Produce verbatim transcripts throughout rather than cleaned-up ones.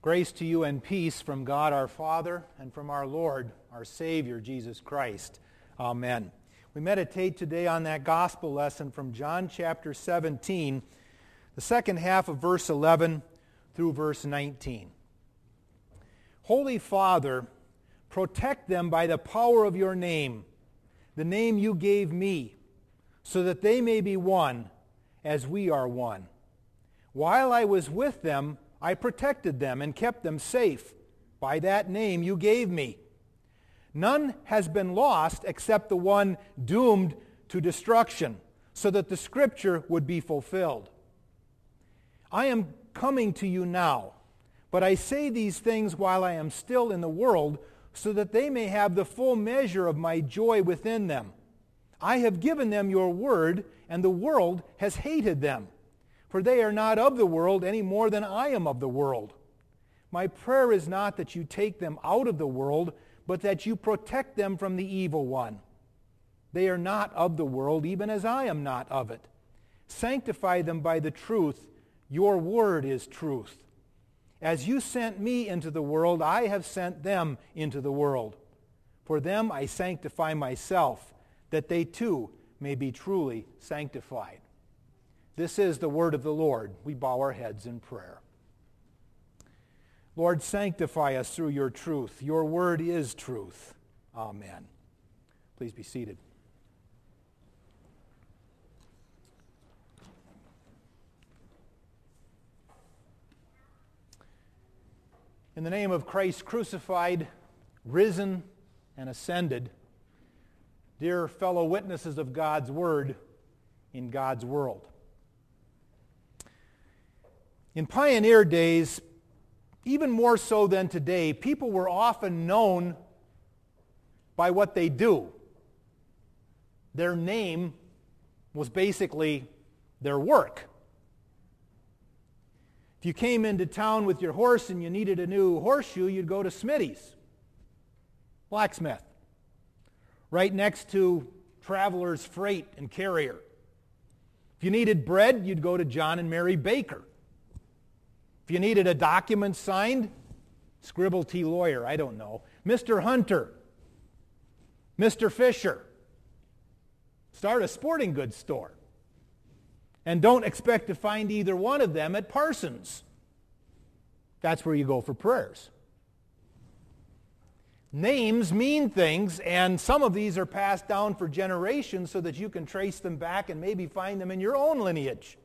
Grace to you and peace from God our Father and from our Lord, our Savior, Jesus Christ. Amen. We meditate today on that gospel lesson from John chapter seventeen, the second half of verse eleven through verse nineteen. Holy Father, protect them by the power of your name, the name you gave me, so that they may be one as we are one. While I was with them, I protected them and kept them safe by that name you gave me. None has been lost except the one doomed to destruction, so that the scripture would be fulfilled. I am coming to you now, but I say these things while I am still in the world, so that they may have the full measure of my joy within them. I have given them your word, and the world has hated them. For they are not of the world any more than I am of the world. My prayer is not that you take them out of the world, but that you protect them from the evil one. They are not of the world, even as I am not of it. Sanctify them by the truth. Your word is truth. As you sent me into the world, I have sent them into the world. For them I sanctify myself, that they too may be truly sanctified. This is the word of the Lord. We bow our heads in prayer. Lord, sanctify us through your truth. Your word is truth. Amen. Please be seated. In the name of Christ crucified, risen, and ascended, dear fellow witnesses of God's word in God's world. In pioneer days, even more so than today, people were often known by what they do. Their name was basically their work. If you came into town with your horse and you needed a new horseshoe, you'd go to Smitty's, blacksmith, right next to Traveler's Freight and Carrier. If you needed bread, you'd go to John and Mary Baker. If you needed a document signed, Scribble T Lawyer, I don't know. Mister Hunter, Mister Fisher. Start a sporting goods store. And don't expect to find either one of them at Parsons. That's where you go for prayers. Names mean things, and some of these are passed down for generations so that you can trace them back and maybe find them in your own lineage.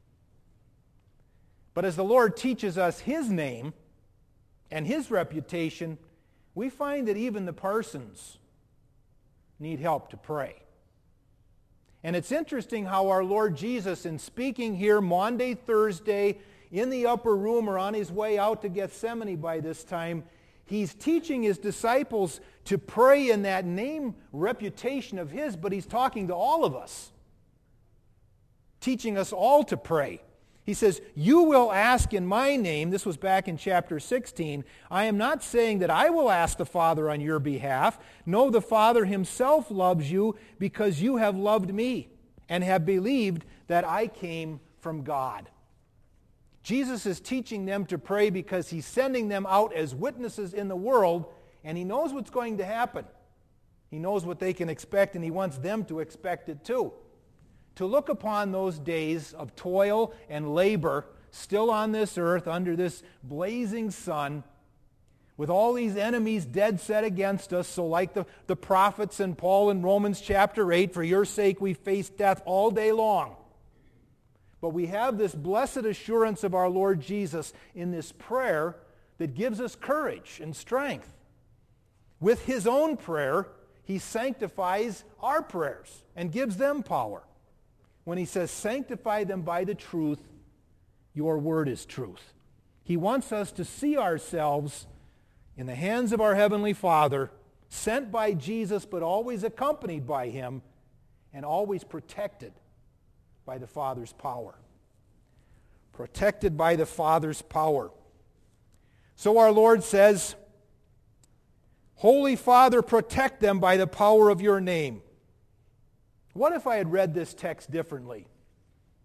But as the Lord teaches us His name and His reputation, we find that even the Parsons need help to pray. And it's interesting how our Lord Jesus, in speaking here Maundy, Thursday, in the upper room or on His way out to Gethsemane by this time, He's teaching His disciples to pray in that name reputation of His, but He's talking to all of us, teaching us all to pray. He says, you will ask in my name. This was back in chapter sixteen. I am not saying that I will ask the Father on your behalf. No, the Father Himself loves you because you have loved me and have believed that I came from God. Jesus is teaching them to pray because He's sending them out as witnesses in the world, and He knows what's going to happen. He knows what they can expect, and He wants them to expect it too. To look upon those days of toil and labor still on this earth under this blazing sun, with all these enemies dead set against us, so like the, the prophets and Paul in Romans chapter eight, for your sake we face death all day long. But we have this blessed assurance of our Lord Jesus in this prayer that gives us courage and strength. With His own prayer, He sanctifies our prayers and gives them power. When He says, sanctify them by the truth, your word is truth. He wants us to see ourselves in the hands of our Heavenly Father, sent by Jesus, but always accompanied by Him, and always protected by the Father's power. Protected by the Father's power. So our Lord says, Holy Father, protect them by the power of your name. What if I had read this text differently?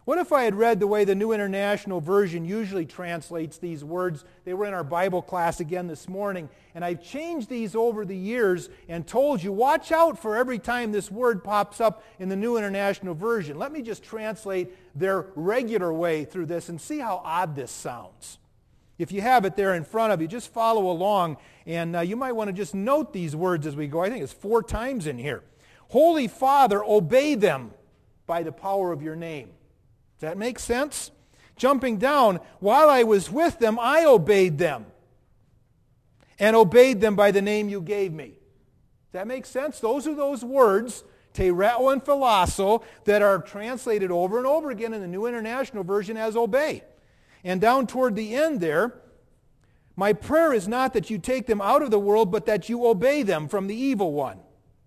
What if I had read the way the New International Version usually translates these words? They were in our Bible class again this morning, and I've changed these over the years and told you, watch out for every time this word pops up in the New International Version. Let me just translate their regular way through this and see how odd this sounds. If you have it there in front of you, just follow along, and uh, you might want to just note these words as we go. I think it's four times in here. Holy Father, obey them by the power of your name. Does that make sense? Jumping down, while I was with them, I obeyed them, and obeyed them by the name you gave me. Does that make sense? Those are those words, tereo and philasso, that are translated over and over again in the New International Version as obey. And down toward the end there, my prayer is not that you take them out of the world, but that you obey them from the evil one.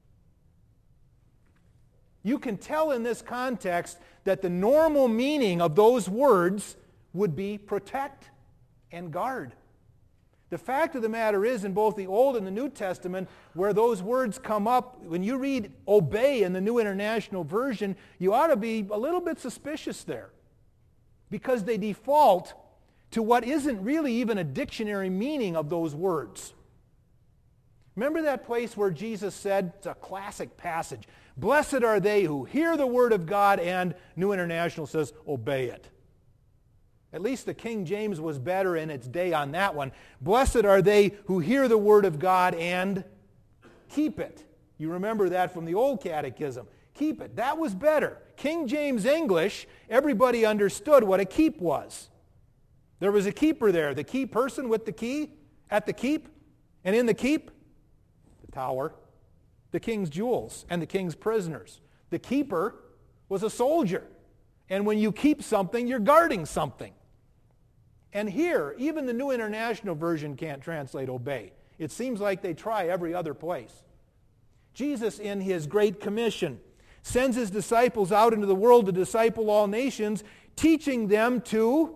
You can tell in this context that the normal meaning of those words would be protect and guard. The fact of the matter is, in both the Old and the New Testament, where those words come up, when you read obey in the New International Version, you ought to be a little bit suspicious there, because they default to what isn't really even a dictionary meaning of those words. Remember that place where Jesus said, it's a classic passage, blessed are they who hear the word of God, and New International says, obey it. At least the King James was better in its day on that one. Blessed are they who hear the word of God and keep it. You remember that from the old catechism. Keep it. That was better. King James English, everybody understood what a keep was. There was a keeper there, the key person with the key at the keep, and in the keep, the tower, the king's jewels, and the king's prisoners. The keeper was a soldier. And when you keep something, you're guarding something. And here, even the New International Version can't translate obey. It seems like they try every other place. Jesus, in his Great Commission, sends his disciples out into the world to disciple all nations, teaching them to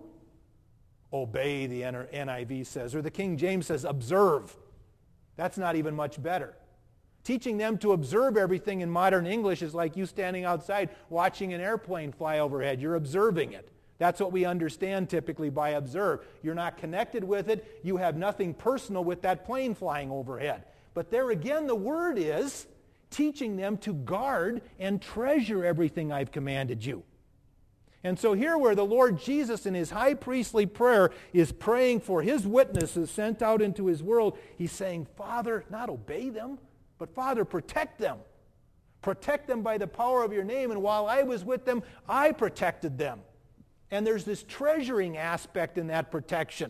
obey, the N I V says, or the King James says observe. That's not even much better. Teaching them to observe everything in modern English is like you standing outside watching an airplane fly overhead. You're observing it. That's what we understand typically by observe. You're not connected with it. You have nothing personal with that plane flying overhead. But there again, the word is teaching them to guard and treasure everything I've commanded you. And so here where the Lord Jesus in his high priestly prayer is praying for his witnesses sent out into his world, he's saying, Father, not obey them, but Father, protect them. Protect them by the power of your name. And while I was with them, I protected them. And there's this treasuring aspect in that protection.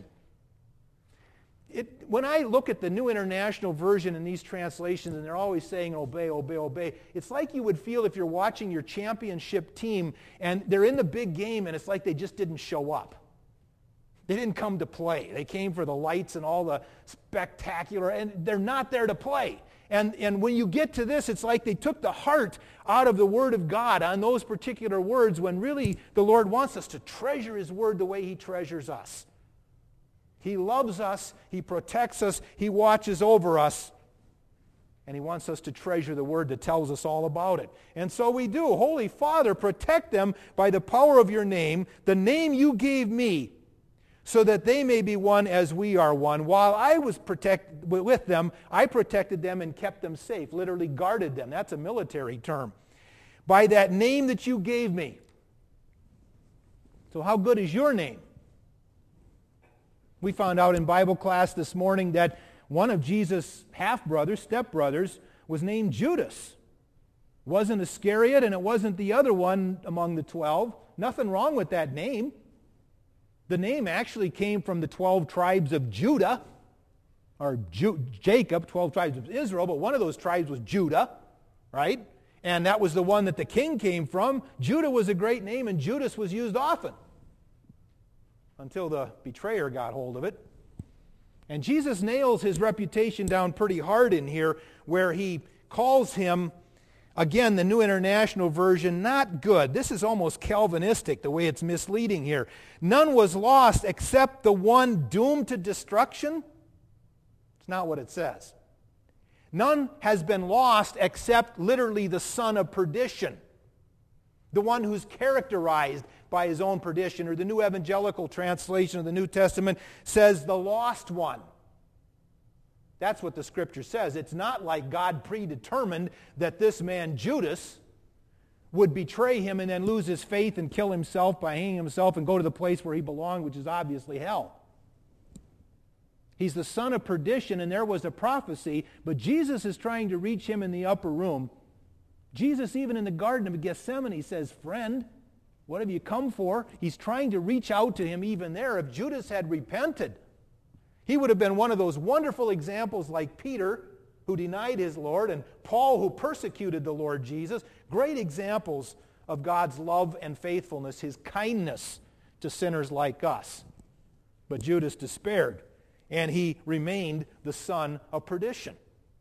It, when I look at the New International Version in these translations, and they're always saying obey, obey, obey, it's like you would feel if you're watching your championship team and they're in the big game and it's like they just didn't show up. They didn't come to play. They came for the lights and all the spectacular, and they're not there to play. And, and when you get to this, it's like they took the heart out of the Word of God on those particular words, when really the Lord wants us to treasure his Word the way he treasures us. He loves us, he protects us, he watches over us, and he wants us to treasure the Word that tells us all about it. And so we do. Holy Father, protect them by the power of your name, the name you gave me, so that they may be one as we are one. While I was protect, with them, I protected them and kept them safe, literally guarded them. That's a military term. By that name that you gave me. So how good is your name? We found out in Bible class this morning that one of Jesus' half-brothers, step-brothers, was named Judas. It wasn't Iscariot, and it wasn't the other one among the twelve. Nothing wrong with that name. The name actually came from the twelve tribes of Judah, or Ju- Jacob, twelve tribes of Israel, but one of those tribes was Judah, right? And that was the one that the king came from. Judah was a great name, and Judas was used often until the betrayer got hold of it. And Jesus nails his reputation down pretty hard in here, where he calls him, again, the New International Version, not good. This is almost Calvinistic, the way it's misleading here. None was lost except the one doomed to destruction. It's not what it says. None has been lost except literally the son of perdition. the one who's characterized by his own perdition, or the New Evangelical Translation of the New Testament says the lost one. That's what the Scripture says. It's not like God predetermined that this man Judas would betray him and then lose his faith and kill himself by hanging himself and go to the place where he belonged, which is obviously hell. He's the son of perdition, and there was a prophecy, but Jesus is trying to reach him in the upper room. Jesus, even in the Garden of Gethsemane, says, "Friend, what have you come for?" He's trying to reach out to him even there. If Judas had repented, he would have been one of those wonderful examples like Peter, who denied his Lord, and Paul, who persecuted the Lord Jesus. Great examples of God's love and faithfulness, his kindness to sinners like us. But Judas despaired, and he remained the son of perdition.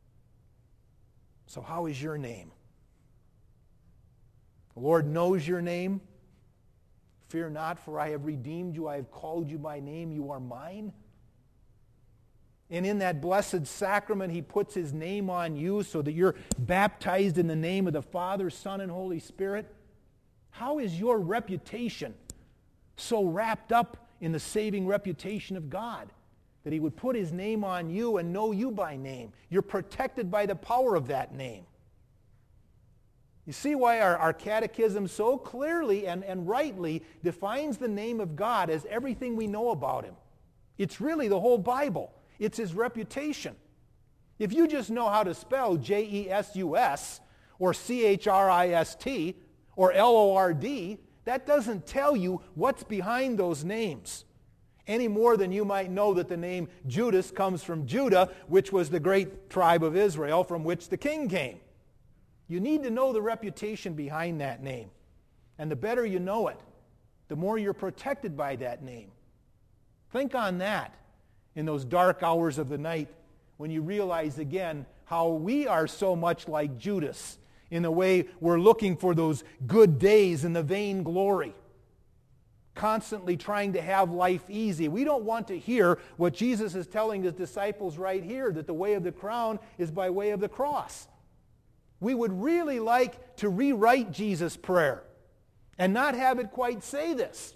So how is your name? The Lord knows your name. "Fear not, for I have redeemed you. I have called you by name. You are mine." And in that blessed sacrament, he puts his name on you so that you're baptized in the name of the Father, Son, and Holy Spirit. How is your reputation so wrapped up in the saving reputation of God that he would put his name on you and know you by name? You're protected by the power of that name. You see why our, our catechism so clearly and, and rightly defines the name of God as everything we know about him. It's really the whole Bible. It's his reputation. If you just know how to spell J E S U S or C H R I S T or L O R D, that doesn't tell you what's behind those names, any more than you might know that the name Judas comes from Judah, which was the great tribe of Israel from which the king came. You need to know the reputation behind that name. And the better you know it, the more you're protected by that name. Think on that in those dark hours of the night when you realize again how we are so much like Judas in the way we're looking for those good days and the vain glory, constantly trying to have life easy. We don't want to hear what Jesus is telling his disciples right here, that the way of the crown is by way of the cross. We would really like to rewrite Jesus' prayer and not have it quite say this.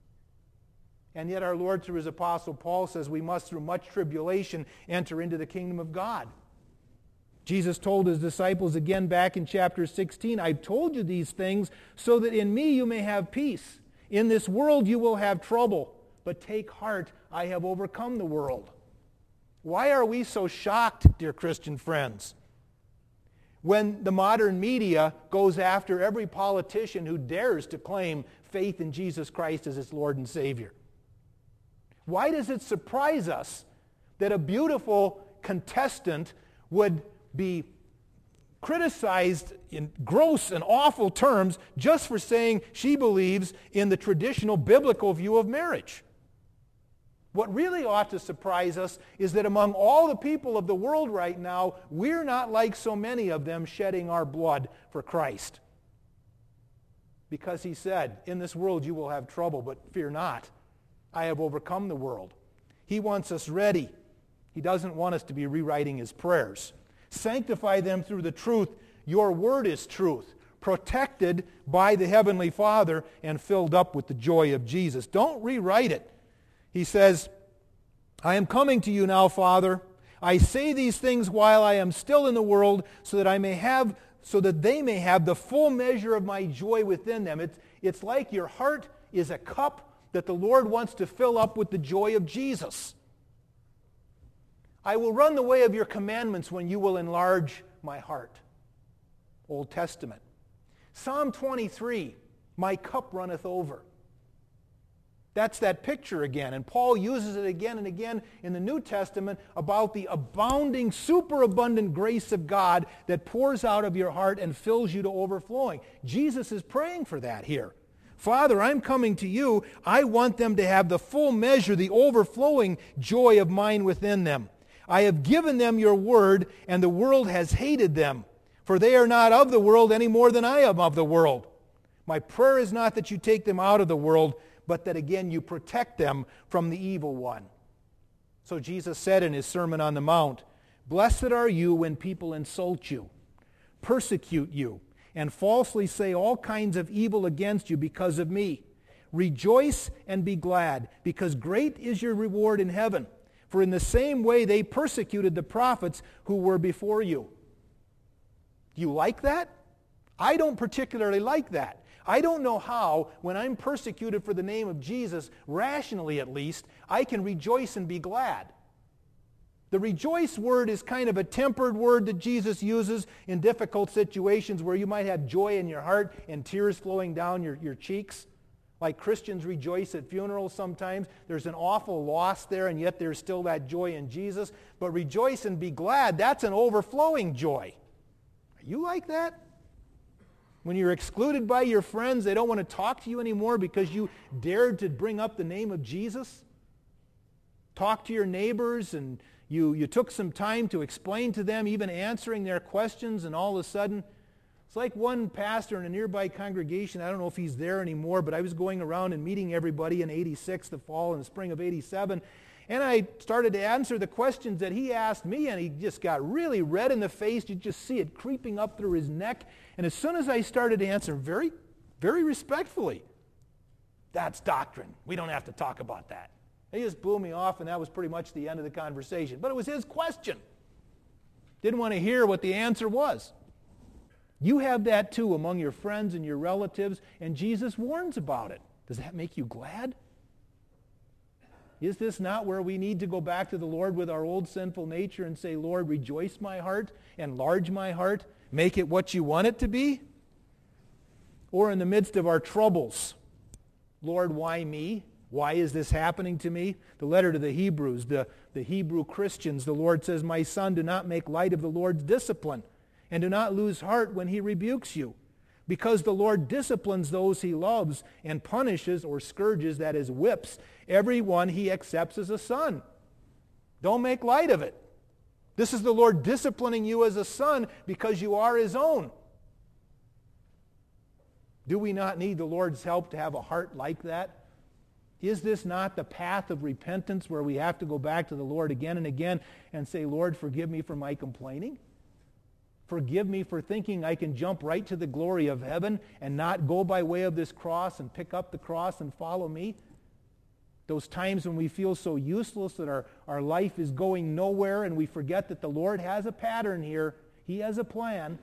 And yet our Lord, through his apostle Paul, says we must, through much tribulation, enter into the kingdom of God. Jesus told his disciples again back in chapter sixteen, "I've told you these things so that in me you may have peace. In this world you will have trouble, but take heart, I have overcome the world." Why are we so shocked, dear Christian friends, when the modern media goes after every politician who dares to claim faith in Jesus Christ as its Lord and Savior? Why does it surprise us that a beautiful contestant would be criticized in gross and awful terms just for saying she believes in the traditional biblical view of marriage? What really ought to surprise us is that among all the people of the world right now, we're not like so many of them shedding our blood for Christ. Because he said, "In this world you will have trouble, but fear not. I have overcome the world." He wants us ready. He doesn't want us to be rewriting his prayers. Sanctify them through the truth. Your word is truth. Protected by the Heavenly Father and filled up with the joy of Jesus. Don't rewrite it. He says, "I am coming to you now, Father. I say these things while I am still in the world, so that I may have, so that they may have the full measure of my joy within them." It's, it's like your heart is a cup that the Lord wants to fill up with the joy of Jesus. "I will run the way of your commandments when you will enlarge my heart." Old Testament. Psalm twenty-three, "My cup runneth over." That's that picture again. And Paul uses it again and again in the New Testament about the abounding, superabundant grace of God that pours out of your heart and fills you to overflowing. Jesus is praying for that here. "Father, I'm coming to you. I want them to have the full measure, the overflowing joy of mine within them. I have given them your word, and the world has hated them, for they are not of the world any more than I am of the world. My prayer is not that you take them out of the world, but that again you protect them from the evil one." So Jesus said in his Sermon on the Mount, "Blessed are you when people insult you, persecute you, and falsely say all kinds of evil against you because of me. Rejoice and be glad, because great is your reward in heaven. For in the same way they persecuted the prophets who were before you. You like that? I don't particularly like that. I don't know how, when I'm persecuted for the name of Jesus, rationally at least, I can rejoice and be glad. The rejoice word is kind of a tempered word that Jesus uses in difficult situations where you might have joy in your heart and tears flowing down your, your cheeks. Like Christians rejoice at funerals sometimes. There's an awful loss there, and yet there's still that joy in Jesus. But rejoice and be glad, that's an overflowing joy. Are you like that? When you're excluded by your friends, they don't want to talk to you anymore because you dared to bring up the name of Jesus? Talk to your neighbors, and you, you took some time to explain to them, even answering their questions, and all of a sudden, it's like one pastor in a nearby congregation, I don't know if he's there anymore, but I was going around and meeting everybody in eighty-six, the fall and the spring of eighty-seven, and I started to answer the questions that he asked me, and he just got really red in the face. You just see it creeping up through his neck. And as soon as I started to answer very, very respectfully, that's doctrine. We don't have to talk about that. He just blew me off, and that was pretty much the end of the conversation. But it was his question. Didn't want to hear what the answer was. You have that too among your friends and your relatives, and Jesus warns about it. Does that make you glad? Is this not where we need to go back to the Lord with our old sinful nature and say, Lord, rejoice my heart, enlarge my heart, make it what you want it to be? Or in the midst of our troubles, Lord, why me? Why is this happening to me? The letter to the Hebrews, the, the Hebrew Christians, the Lord says, my son, do not make light of the Lord's discipline, and do not lose heart when he rebukes you. Because the Lord disciplines those he loves and punishes or scourges, that is, whips, everyone he accepts as a son. Don't make light of it. This is the Lord disciplining you as a son because you are his own. Do we not need the Lord's help to have a heart like that? Is this not the path of repentance where we have to go back to the Lord again and again and say, Lord, forgive me for my complaining? Forgive me for thinking I can jump right to the glory of heaven and not go by way of this cross and pick up the cross and follow me. Those times when we feel so useless that our, our life is going nowhere and we forget that the Lord has a pattern here. He has a plan.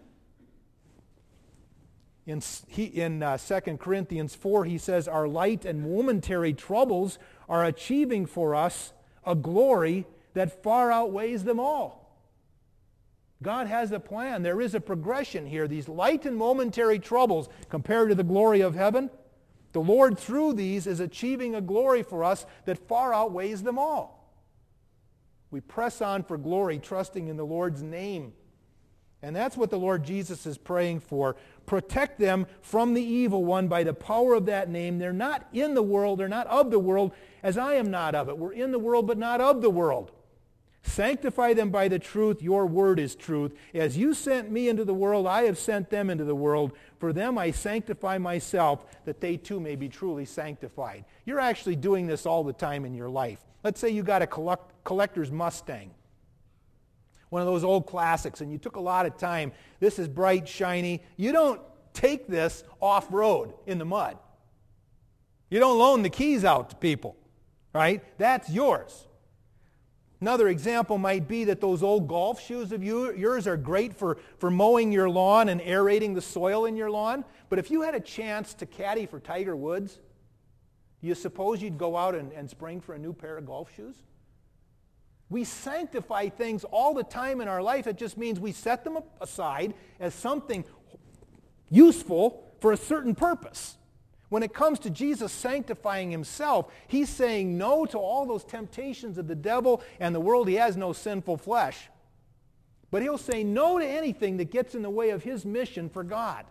In, he, in uh, Second Corinthians four, he says, our light and momentary troubles are achieving for us a glory that far outweighs them all. God has a plan. There is a progression here. These light and momentary troubles compared to the glory of heaven, the Lord through these is achieving a glory for us that far outweighs them all. We press on for glory, trusting in the Lord's name. And that's what the Lord Jesus is praying for. Protect them from the evil one by the power of that name. They're not in the world, they're not of the world, as I am not of it. We're in the world, but not of the world. Sanctify them by the truth. Your word is truth. As you sent me into the world, I have sent them into the world. For them I sanctify myself, that they too may be truly sanctified. You're actually doing this all the time in your life. Let's say you got a collect, collector's Mustang, one of those old classics, and you took a lot of time. This is bright, shiny. You don't take this off-road in the mud. You don't loan the keys out to people, right? That's yours. Another example might be that those old golf shoes of you, yours are great for, for mowing your lawn and aerating the soil in your lawn. But if you had a chance to caddy for Tiger Woods, do you suppose you'd go out and, and spring for a new pair of golf shoes? We sanctify things all the time in our life. It just means we set them aside as something useful for a certain purpose. When it comes to Jesus sanctifying himself, he's saying no to all those temptations of the devil and the world. He has no sinful flesh. But he'll say no to anything that gets in the way of his mission for God.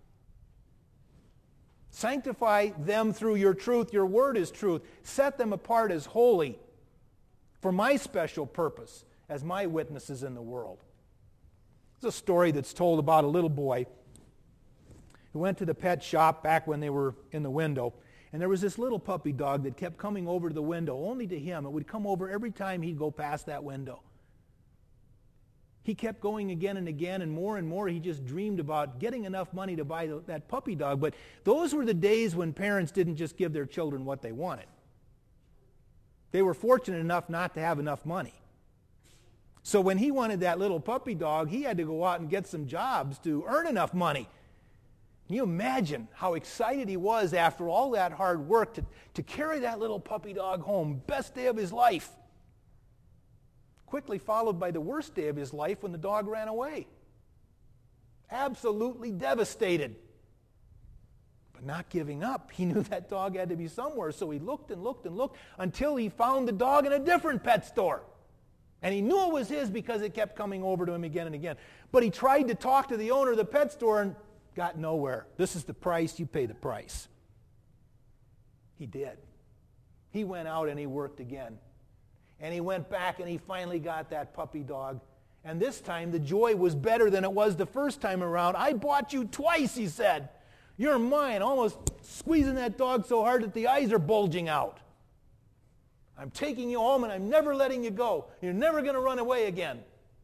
Sanctify them through your truth. Your word is truth. Set them apart as holy for my special purpose as my witnesses in the world. It's a story that's told about a little boy who went to the pet shop back when they were in the window, and there was this little puppy dog that kept coming over to the window, only to him. It would come over every time he'd go past that window. He kept going again and again, and more and more he just dreamed about getting enough money to buy the, that puppy dog. But those were the days when parents didn't just give their children what they wanted. They were fortunate enough not to have enough money. So when he wanted that little puppy dog, he had to go out and get some jobs to earn enough money. Can you imagine how excited he was after all that hard work to, to carry that little puppy dog home? Best day of his life. Quickly followed by the worst day of his life when the dog ran away. Absolutely devastated. But not giving up. He knew that dog had to be somewhere, so he looked and looked and looked until he found the dog in a different pet store. And he knew it was his because it kept coming over to him again and again. But he tried to talk to the owner of the pet store and got nowhere. This is the price, you pay the price. He did. He went out and he worked again. And he went back and he finally got that puppy dog. And this time the joy was better than it was the first time around. I bought you twice, he said. You're mine. Almost squeezing that dog so hard that the eyes are bulging out. I'm taking you home and I'm never letting you go. You're never going to run away again.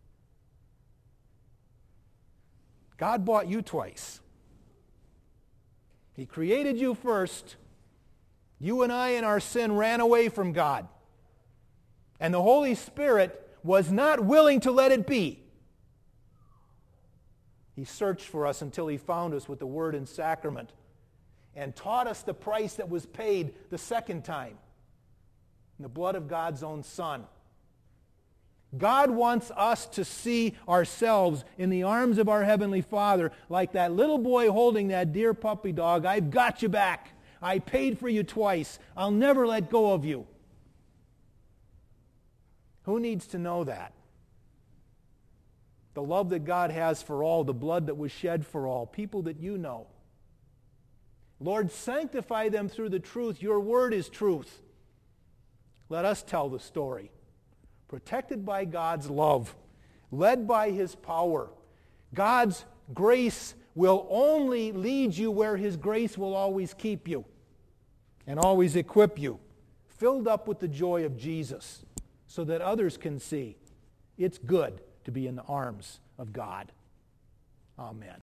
God bought you twice. He created you first. You and I in our sin ran away from God. And the Holy Spirit was not willing to let it be. He searched for us until he found us with the Word and Sacrament and taught us the price that was paid the second time in the blood of God's own Son. God wants us to see ourselves in the arms of our Heavenly Father like that little boy holding that dear puppy dog. I've got you back. I paid for you twice. I'll never let go of you. Who needs to know that? The love that God has for all, the blood that was shed for all, people that you know. Lord, sanctify them through the truth. Your word is truth. Let us tell the story. Protected by God's love, led by his power. God's grace will only lead you where his grace will always keep you and always equip you, filled up with the joy of Jesus, so that others can see it's good to be in the arms of God. Amen.